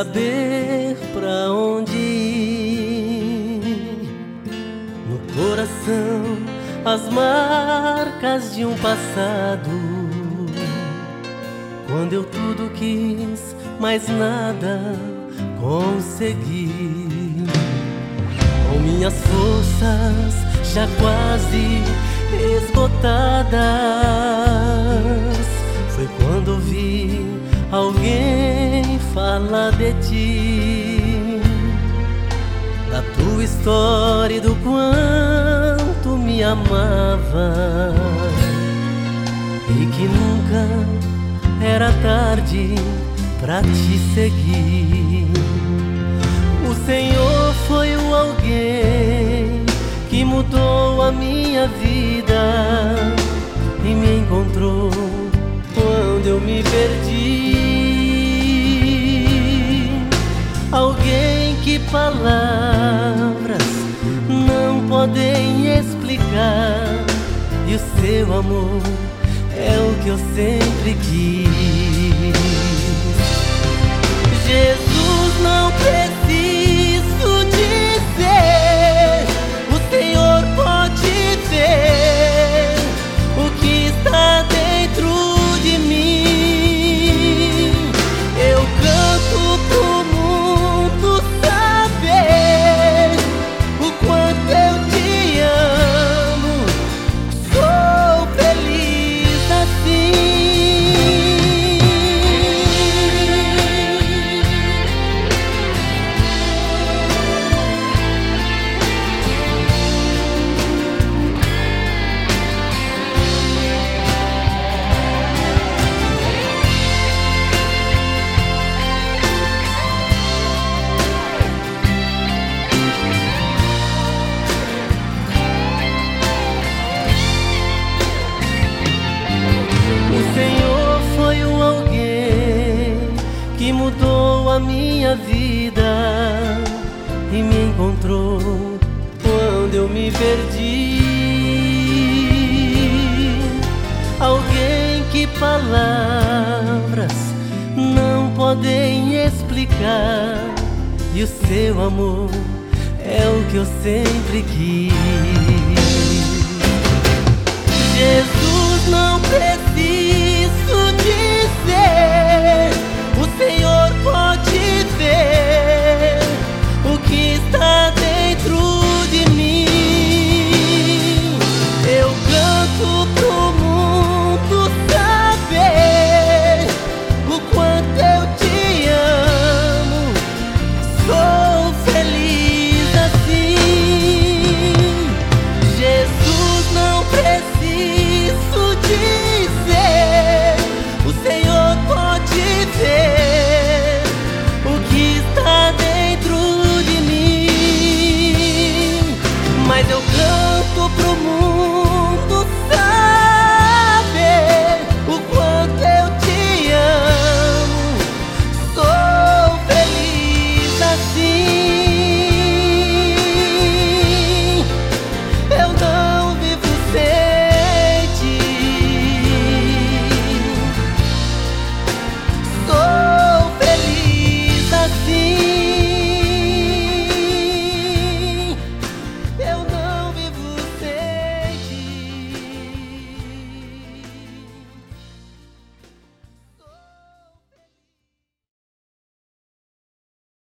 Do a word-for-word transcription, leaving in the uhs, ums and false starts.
saber pra onde ir. No coração as marcas de um passado, quando eu tudo quis, mas nada consegui. Com minhas forças já quase esgotadas, foi quando vi alguém falar de ti, da tua história e do quanto me amava, e que nunca era tarde pra te seguir. O Senhor foi o alguém que mudou a minha vida e me encontrou quando eu me perdi. Alguém que palavras não podem explicar, e o seu amor é o que eu sempre quis. Jesus, não preciso dizer, o Senhor pode ver o que está dentro de mim. Eu canto pro mundo saber o quanto eu te amo. Sou feliz assim. Que mudou a minha vida e me encontrou quando eu me perdi. Alguém que palavras não podem explicar, e o seu amor é o que eu sempre quis. Jesus, não preciso dizer, o Senhor pode ver o que está dentro de mim. Eu canto pro